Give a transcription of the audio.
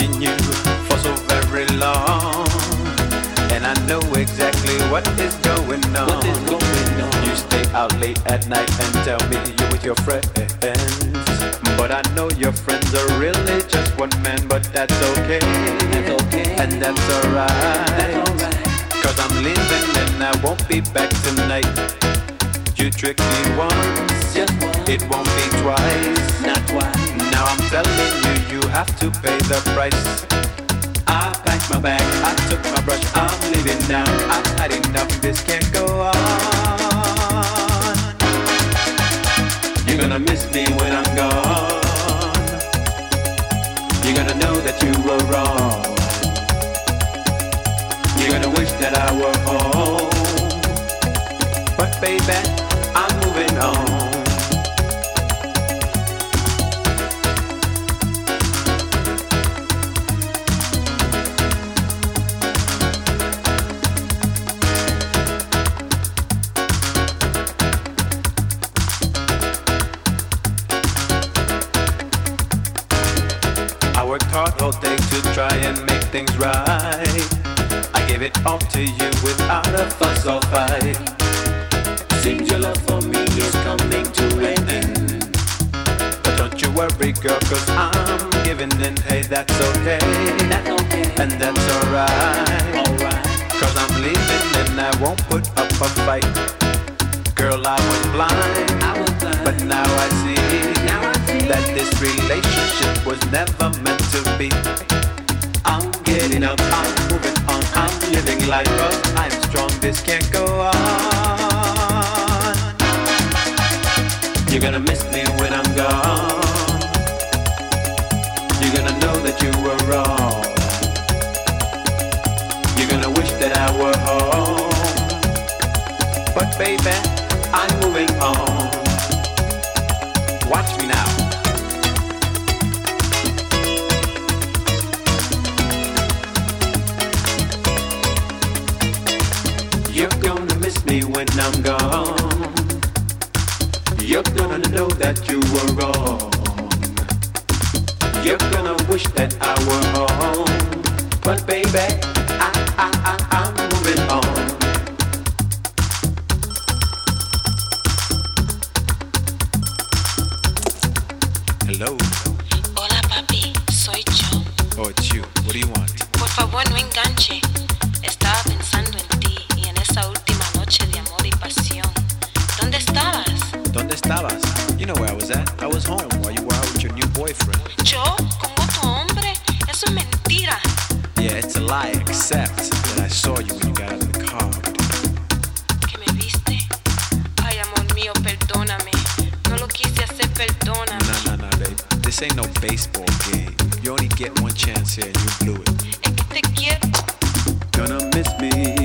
watching you for so very long, and I know exactly what is going on. You stay out late at night and tell me you're with your friends, but I know your friends are really just one man. But that's okay, and that's alright. Cause I'm leaving and I won't be back tonight. You tricked me once, it won't be twice. Not twice. Now I'm telling you, you have to pay the price. I packed my bag, I took my brush, I'm leaving now. I've had enough, this can't go on. You're gonna miss me when I'm gone. You're gonna know that you were wrong. You're gonna wish that I were home. But baby, I'm moving on. I worked hard all day to try and make things right. I gave it all to you without a fuss or fight. Seems your love for me is coming to an end. But don't you worry, girl, cause I'm giving in. Hey, that's okay, and that's alright. Cause I'm leaving and I won't put up a fight. Girl, I was blind, but now I see that this relationship was never meant to be. I'm getting up, I'm moving on, I'm living life up. I'm strong, this can't go on. You're gonna miss me when I'm gone. You're gonna know that you were wrong. You're gonna wish that I were home. But baby, I'm moving on. Watch me now. You're gonna miss me when I'm gone. You're gonna know that you were wrong. You're gonna wish that I were home. But baby, I'm moving on. Hello. Hola papi, soy yo. Oh, it's you. What do you want? Por favor no enganche. Estaba pensando en ti y en esa última noche de amor y pasión. ¿Dónde estabas? ¿Dónde estabas? You know where I was at. I was home while you were out with your new boyfriend. ¿Yo? ¿Con otro hombre? Eso es mentira. Yeah, it's a lie, except that I saw you when you got out of the car. ¿Que me viste? Ay, amor mío, perdóname. No lo quise hacer, perdóname. No, babe. This ain't no baseball game. You only get one chance here and you blew it. Es que te quiero. Gonna miss me